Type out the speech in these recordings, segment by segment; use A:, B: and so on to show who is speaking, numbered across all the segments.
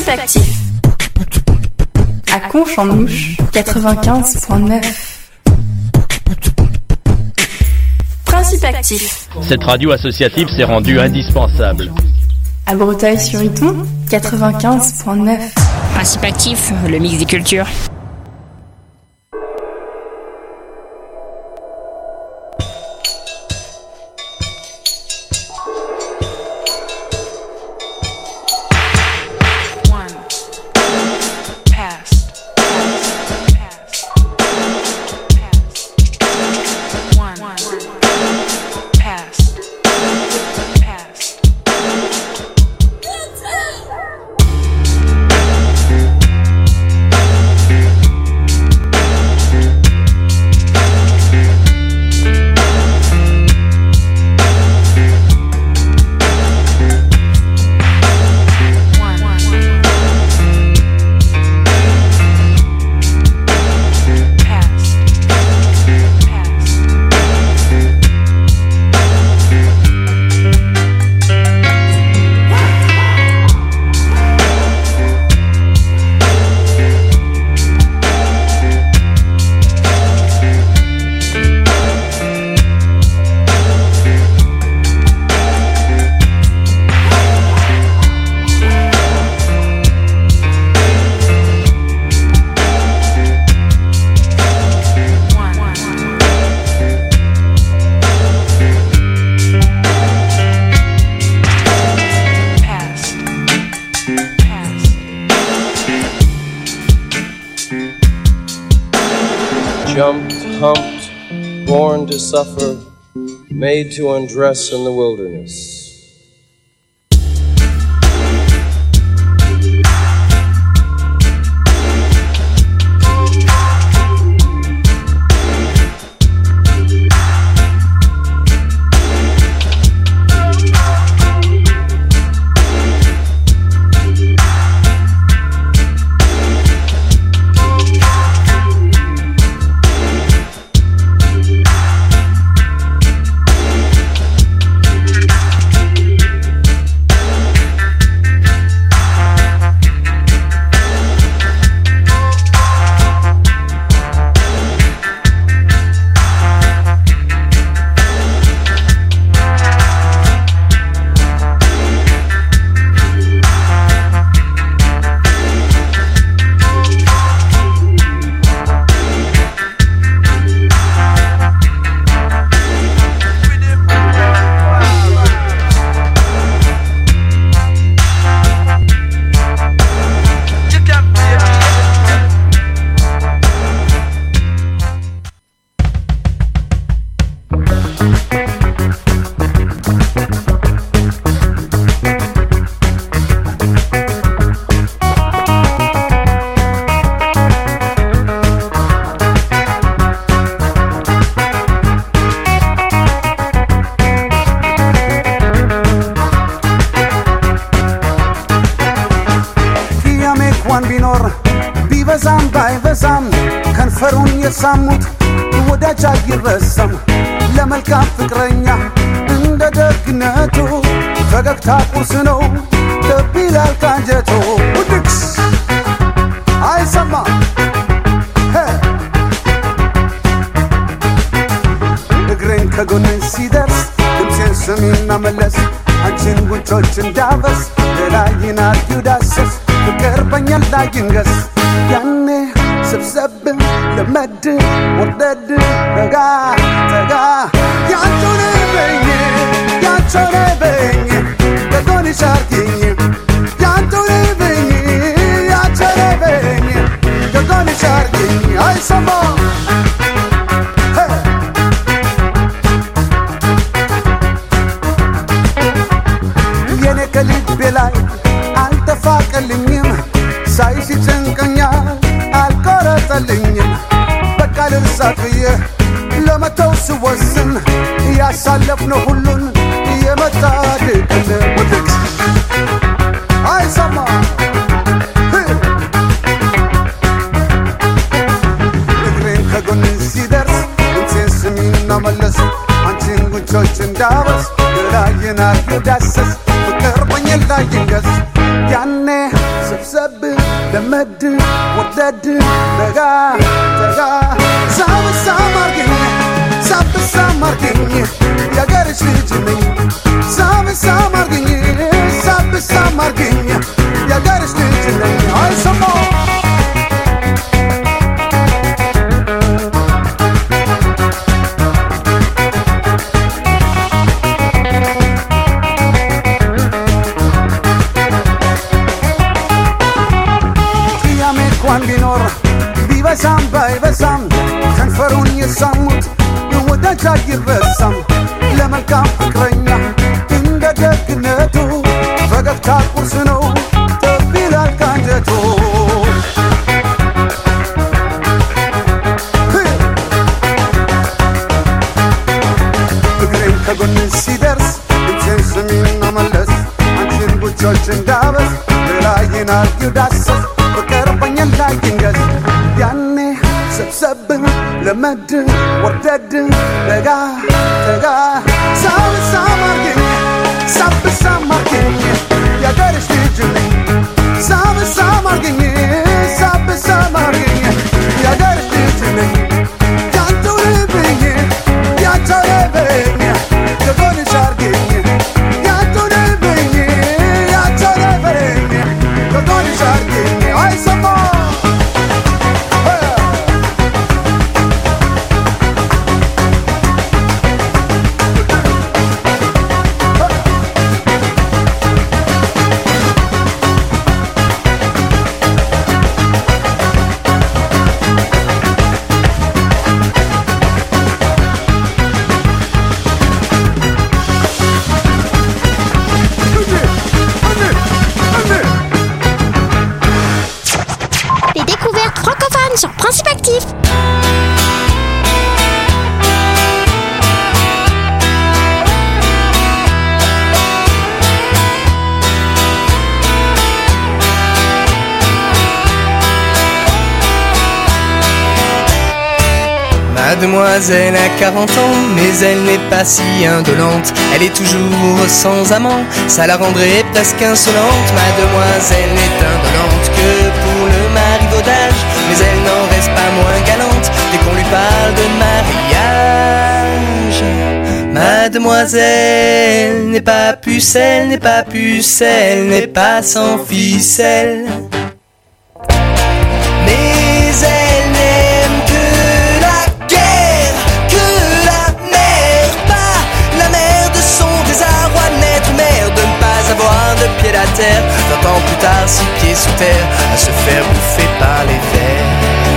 A: Actif. À Conche-en-Ouche, 95.9. Principe Actif.
B: Cette radio associative s'est rendue indispensable.
A: À Breteuil-sur-Iton, 95.9.
C: Principe Actif, le mix des cultures.
D: Jumped, humped, born to suffer, made to undress in the wilderness.
E: ሳሙት ወዳጅ አይረሳም ለመልካም ፍቅረኛ እንደ ደግነቱ ፈገግታ ቁርስ ነው ልብ ይላል ካንጀቱ ውድቅስ አይሰማ እግሬን ከጎኔ ሲደርስ ድምፄን ስሚና መለስ አንቺን ጉንጮች እንዳበስ ገላዬን አርጊው ዳሰስ ፍቅር በኛ ላይ ይንገስ ያኔ سبسب لمد وردد رقا تقا يعطوني بيني يعطوني بيني يعطوني شاركيني يعطوني بيني يعطوني بيني يعطوني شاركيني هاي سما يني كليب بلاي عالتفاق اللي سايسي تنقنيا አልቆረጠልኝም በቃ ልንሳቅዬ ለመተው ስወስን ያሳለፍነው ሁሉን የመጣ ድቅል ውድቅ አይሰማ እግሬን ከጎን ሲደርስ ድምፄን ስሚና መለስ አንቺን ጉንጮች እንዳበስ ገላዬን አርጊው ዳሰስ ፍቅር በኛ ላይ ይንገስ ያኔ ሰብሰብ ለመድ ወደድ ደጋ ደጋ ሳብሳም አርገኝ ሳብሳም አርገኝ ያገርሽ ልጅ ነኝ ሳብሳም አርገኝ ሳብሳም አርገኝ ያገርሽ ልጅ ነኝ አይሰማ ቢኖር ቢበሳም ባይበሳም ከንፈሩን የሳሙት ወዳጅ አይረሳም ለመልካም ፍቅረኛ እንደ ደግነቱ ፈገግታ ቁርስ ነው ጠብ ይላል ካንጀቱ እግሬን ከጎን ሲደርስ ድምፄን ስሚና መለስ አንቺን ጉቾች እንዳበስ ሌላዬን አርጊው ዳሰስ በቀርበኛል ላይ ድንገት ያኔ ሰብሰብ ለመድ ወርደድ ደጋ ደጋ ሳብሳም አርገኝ ሳብሳም አርገኝ ያገርሽ ልጅ ነኝ ሳብሳም አርገኝ ሳብሳም አርገኝ ያገርሽ ልጅ ነኝ ያንተው ልብኝ ያንተው ልብኝ ከጎንሽ አርገኝ ያንተው ልብኝ ያንተው ልብኝ ከጎንሽ አርገኝ አይሰማ
F: sur Principe Actif.
G: Mademoiselle a 40 ans, mais elle n'est pas si indolente. Elle est toujours sans amant, ça la rendrait presque insolente. Mademoiselle n'est indolente que pour le marivaudage, mais elle n'en reste pas moins galante dès qu'on lui parle de mariage. Mademoiselle n'est pas pucelle, n'est pas pucelle, n'est pas sans ficelle. Mais elle n'aime que la guerre, que la mer, pas la mer de son désarroi naître, mère de ne pas avoir de pied à terre, 20 ans plus tard, 6 pieds sous terre, à se faire bouffer par les vers.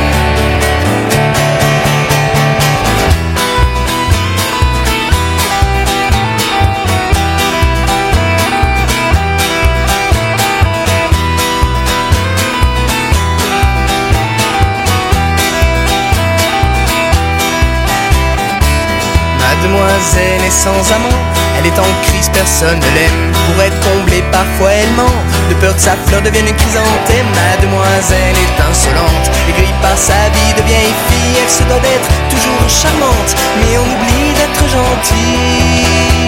G: Mademoiselle est sans amant, elle est en crise, personne ne l'aime. Pour être comblée, parfois elle ment, de peur que sa fleur devienne une chrysanthème. Mademoiselle est insolente, aigrie par sa vie de vieille fille. Elle se doit d'être toujours charmante, mais on oublie d'être gentil.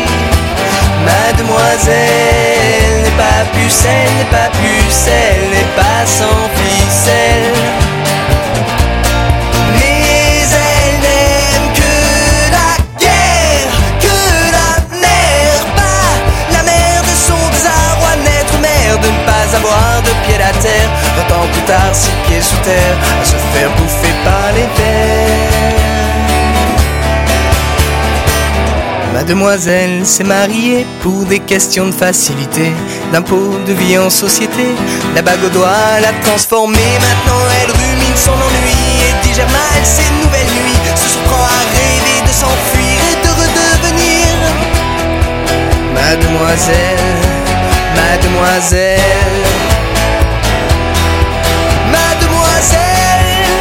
G: Mademoiselle n'est pas pucelle, n'est pas pucelle, n'est pas sans ficelle. De ne pas avoir de pied à terre, 20 ans plus tard, 6 pieds sous terre, à se faire bouffer par les vers. Mademoiselle s'est mariée pour des questions de facilité, d'impôt, de vie en société. La bague au doigt l'a transformée, maintenant elle rumine son ennui et digère mal ses nouvelles nuits, se surprend à rêver de s'enfuir et de redevenir Mademoiselle. Mademoiselle, Mademoiselle,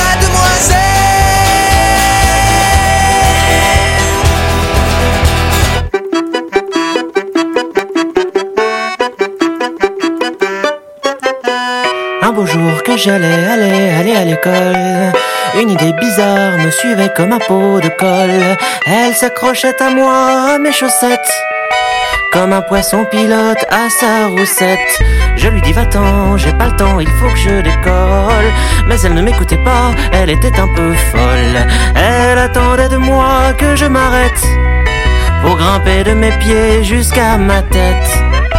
H: Mademoiselle. Un beau jour que j'allais aller à l'école, une idée bizarre me suivait comme un pot de colle. Elle s'accrochait à moi, à mes chaussettes. comme un poisson pilote à sa roussette. Je lui dis va-t'en, j'ai pas le temps, il faut que je décolle. Mais elle ne m'écoutait pas, elle était un peu folle. Elle attendait de moi que je m'arrête pour grimper de mes pieds jusqu'à ma tête.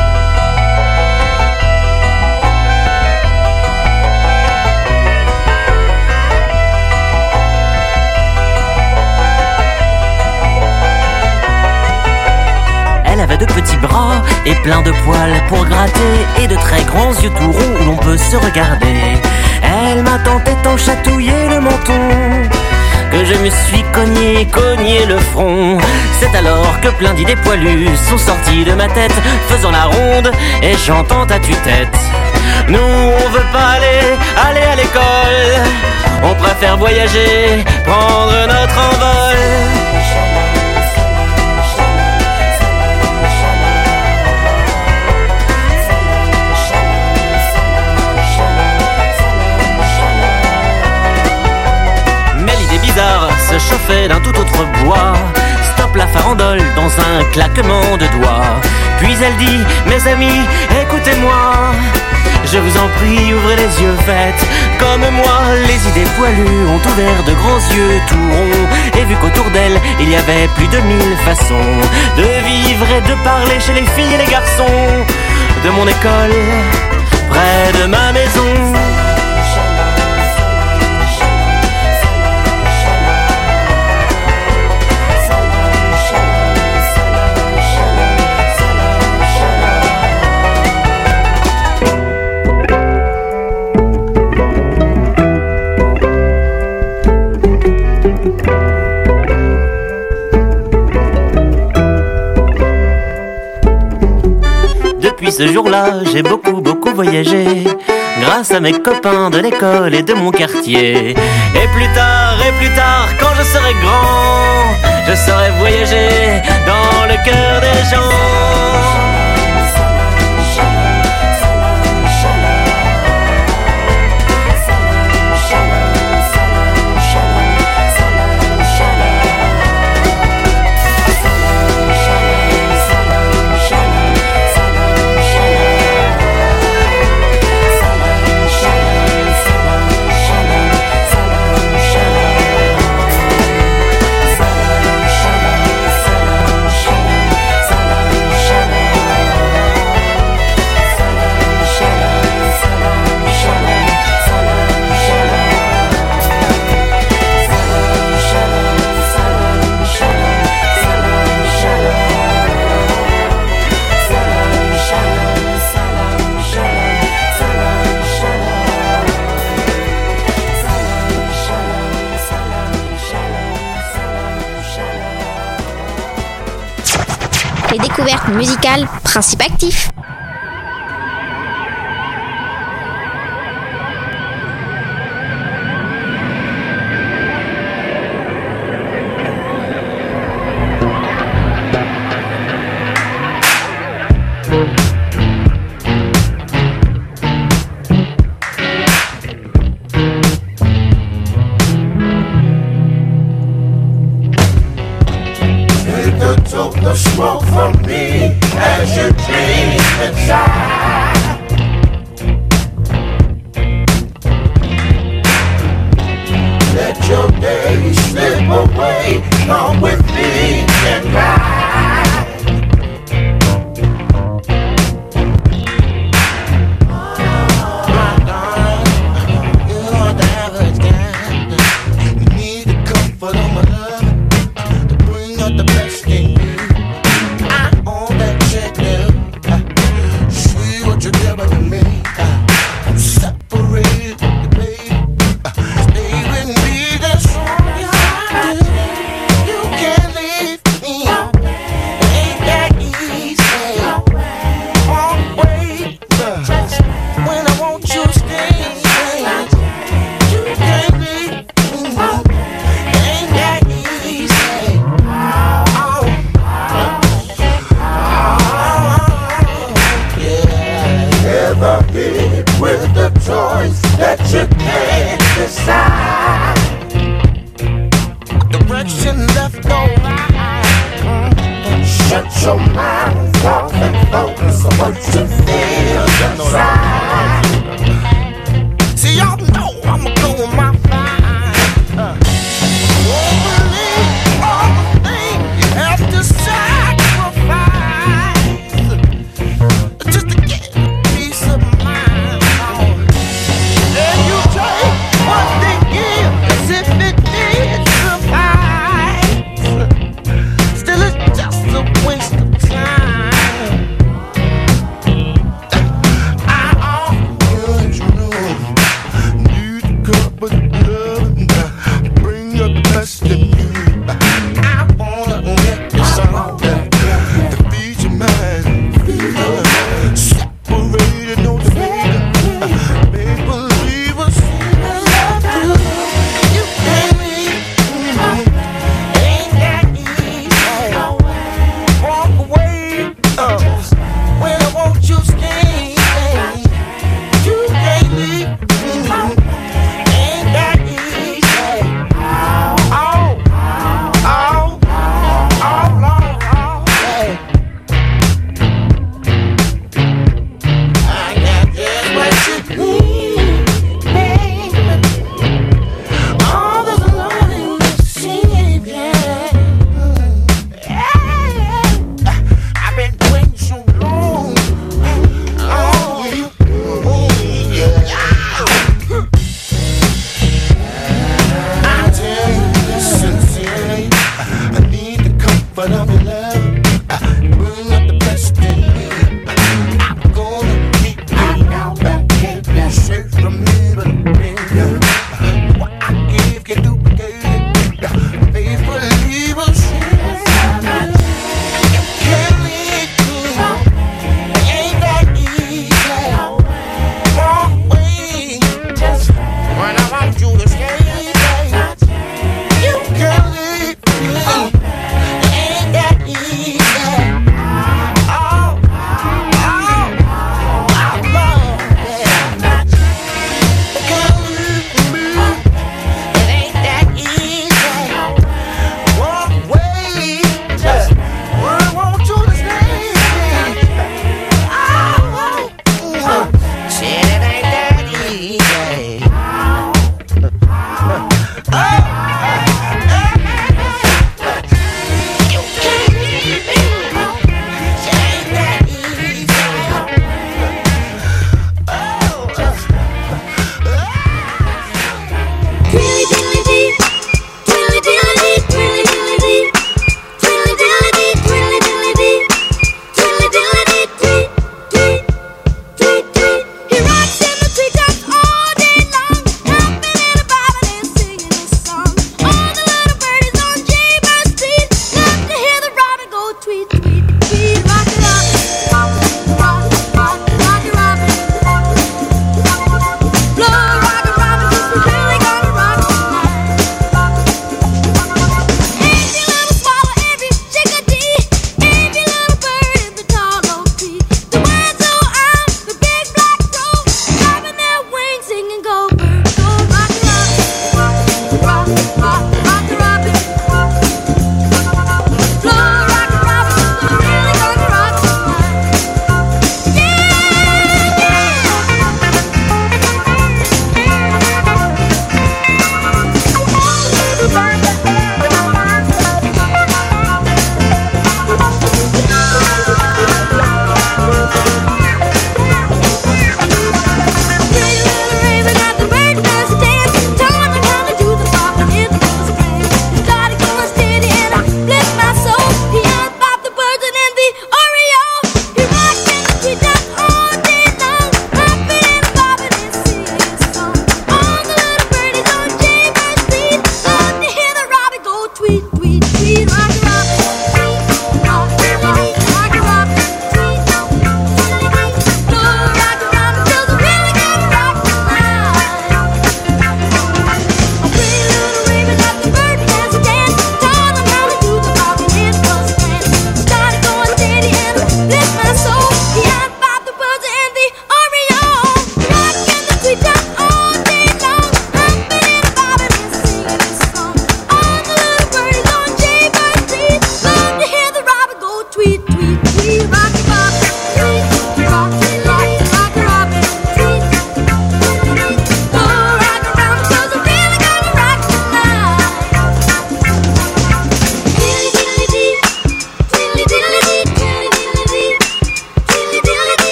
H: Elle avait de petits bras et plein de poils pour gratter et de très grands yeux tout ronds où l'on peut se regarder. Elle m'a tant et tant chatouillé le menton que je me suis cogné le front. C'est alors que plein d'idées poilues sont sorties de ma tête, faisant la ronde et chantant à tue-tête. Nous on veut pas aller à l'école, on préfère voyager, prendre notre envol. Se chauffer d'un tout autre bois. Stop la farandole dans un claquement de doigts. Puis elle dit, mes amis, écoutez-moi, je vous en prie, ouvrez les yeux, faites comme moi. Les idées poilues ont ouvert de grands yeux tout ronds et vu qu'autour d'elle il y avait plus de 1000 façons de vivre et de parler chez les filles et les garçons de mon école, près de ma maison. Depuis ce jour-là, j'ai beaucoup voyagé, grâce à mes copains de l'école et de mon quartier. Et plus tard, quand je serai grand, je saurai voyager dans le cœur des gens.
F: Les découvertes musicales, principe actif.
E: The smoke from me as you dream inside. Let your days slip away, come with me and ride. My darling, you are the average guy. You need the comfort of my love to bring out the best in you. With the choice that you can't decide, direction left or right, Shut your mind off and focus on what you feel inside. See, y'all know I'ma go with my mind. Won't believe all the things you have to sacrifice just to get a peace of mind. And you take what they give as if it did suffice. Still, it's just a waste of time.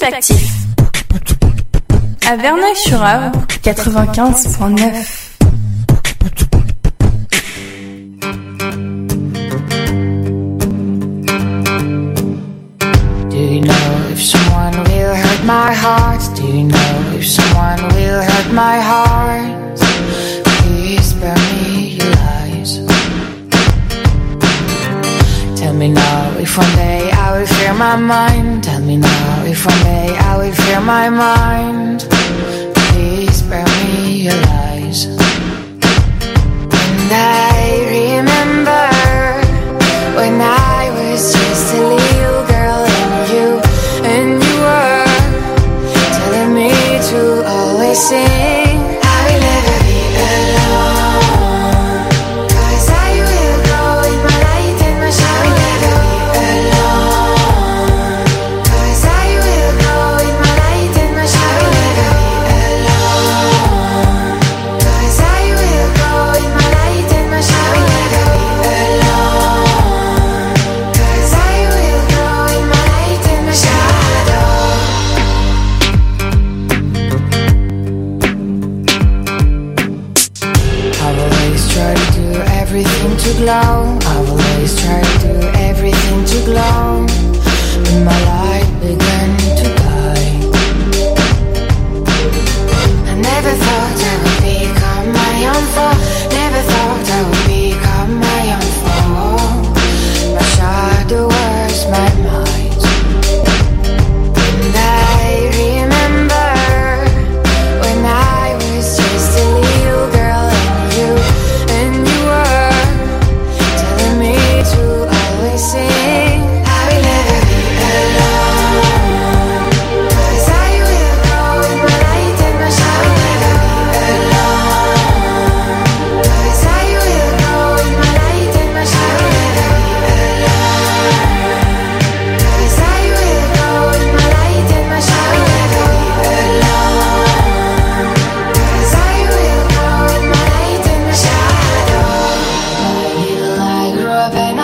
A: Actif. À Verneuil-sur-Avre, 95.9.
I: Do you know if someone will hurt my heart? Do you know if someone will hurt my heart? Please spare me your lies. Tell me now if one day I will fear my mind. Tell me now if one day I will fear my mind. Please spare me your lies. And I remember when I was just a little girl and you were telling me to always sing. I will never be alone, 'cause I will grow in my light and my shine. I will never be alone, 'cause I will grow in my light and my shine. I will never be alone, 'cause I will grow in my light and my shine. I will never be alone, 'cause I will grow in my light and my shadow. I've always tried to do everything to glow. I've always tried to do everything to glow. When my light began to die, I never thought I would become my own foe. Never thought I would become my own foe. My shadow was my might. And I remember when I was just a little girl and you were telling me to always sing. I will never be alone, 'cause I will grow in my light and my shine. I will never be alone, 'cause I will grow in my light and my shine. I will never be alone, 'cause I will grow in my light and my shine. I will never be alone, 'cause I will grow in my light and my shadow. I grew up and